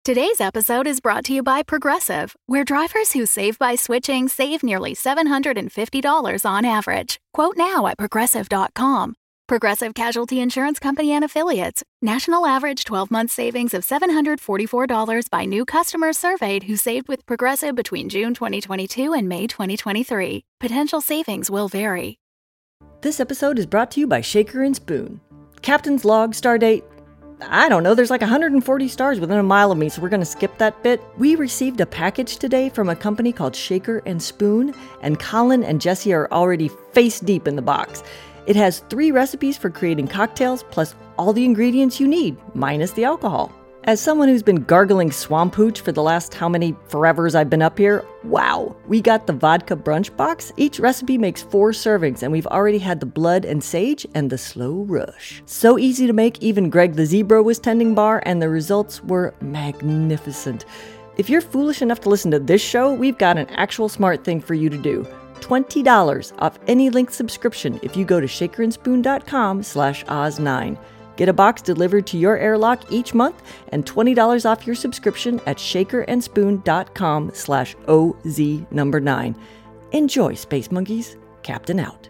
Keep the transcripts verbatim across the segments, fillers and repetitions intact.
Today's episode is brought to you by Progressive, where drivers who save by switching save nearly seven hundred fifty dollars on average. Quote now at progressive dot com. Progressive Casualty Insurance Company and Affiliates. National average twelve-month savings of seven hundred forty-four dollars by new customers surveyed who saved with Progressive between June twenty twenty-two and May twenty twenty-three. Potential savings will vary. This episode is brought to you by Shaker and Spoon. Captain's log, stardate. I don't know, there's like one hundred forty stars within a mile of me, so we're going to skip that bit. We received a package today from a company called Shaker and Spoon, and Colin and Jesse are already face deep in the box. It has three recipes for creating cocktails, plus all the ingredients you need, minus the alcohol. As someone who's been gargling swamp hooch for the last how many forevers I've been up here, wow, we got the vodka brunch box. Each recipe makes four servings, and we've already had the blood and sage and the slow rush. So easy to make, even Greg the Zebra was tending bar, and the results were magnificent. If you're foolish enough to listen to this show, we've got an actual smart thing for you to do. twenty dollars off any linked subscription if you go to shaker and spoon dot com slash oz nine. Get a box delivered to your airlock each month and twenty dollars off your subscription at shaker and spoon dot com slash O Z number nine. Enjoy, Space Monkeys. Captain out.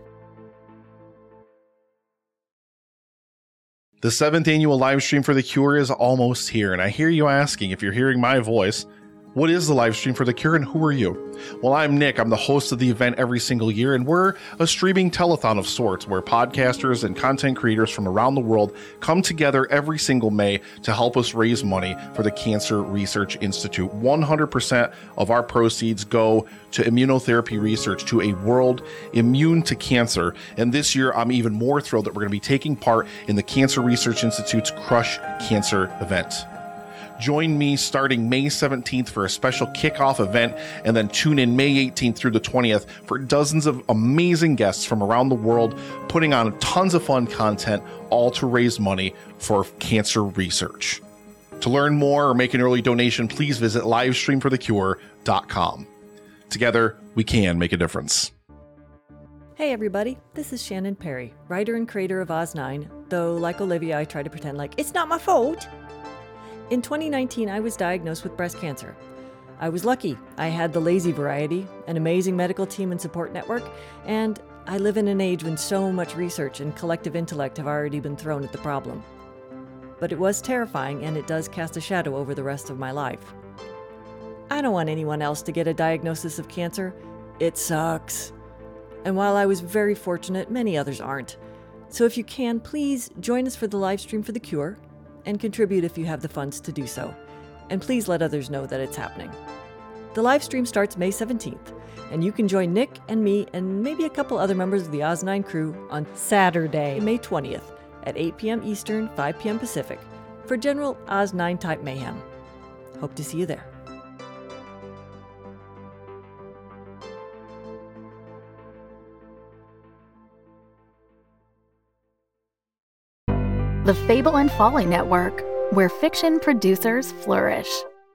The seventh annual live stream for The Cure is almost here, and I hear you asking, if you're hearing my voice, what is the live stream for The Cure and who are you? Well, I'm Nick. I'm the host of the event every single year, and we're a streaming telethon of sorts where podcasters and content creators from around the world come together every single May to help us raise money for the Cancer Research Institute. one hundred percent of our proceeds go to immunotherapy research, to a world immune to cancer. And this year, I'm even more thrilled that we're going to be taking part in the Cancer Research Institute's Crush Cancer event. Join me starting May seventeenth for a special kickoff event, and then tune in May eighteenth through the twentieth for dozens of amazing guests from around the world putting on tons of fun content, all to raise money for cancer research. To learn more or make an early donation, please visit livestream for the cure dot com. Together, we can make a difference. Hey everybody, this is Shannon Perry, writer and creator of Oz nine, though like Olivia, I try to pretend like it's not my fault. In twenty nineteen, I was diagnosed with breast cancer. I was lucky. I had the lazy variety, an amazing medical team and support network, and I live in an age when so much research and collective intellect have already been thrown at the problem. But it was terrifying, and it does cast a shadow over the rest of my life. I don't want anyone else to get a diagnosis of cancer. It sucks. And while I was very fortunate, many others aren't. So if you can, please join us for the live stream for The Cure, and contribute if you have the funds to do so. And please let others know that it's happening. The live stream starts May seventeenth, and you can join Nick and me and maybe a couple other members of the Oz nine crew on Saturday, May twentieth at eight p.m. Eastern, five p.m. Pacific for general Oz nine type mayhem. Hope to see you there. The Fable and Folly Network, where fiction producers flourish.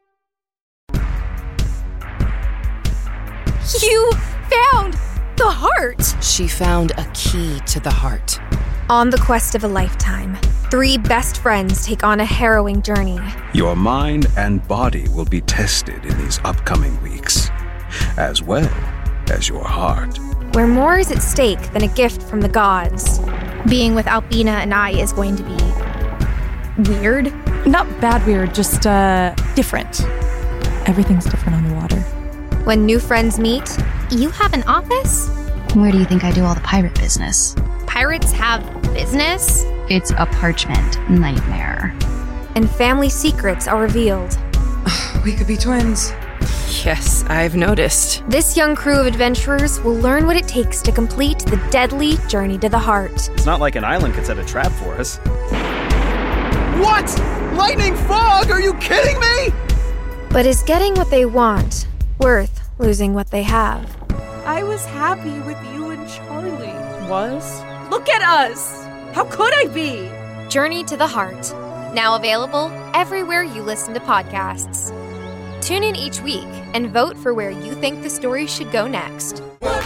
You found the heart! She found a key to the heart. On the quest of a lifetime, three best friends take on a harrowing journey. Your mind and body will be tested in these upcoming weeks, as well as your heart. Where more is at stake than a gift from the gods. Being with Albina and I is going to be weird. Not bad weird, just uh, different. Everything's different on the water. When new friends meet, you have an office? Where do you think I do all the pirate business? Pirates have business? It's a parchment nightmare. And family secrets are revealed. We could be twins. Yes, I've noticed. This young crew of adventurers will learn what it takes to complete the deadly journey to the heart. It's not like an island could set a trap for us. What? Lightning fog? Are you kidding me? But is getting what they want worth losing what they have? I was happy with you and Charlie. Was? Look at us! How could I be? Journey to the Heart. Now available everywhere you listen to podcasts. Tune in each week and vote for where you think the story should go next.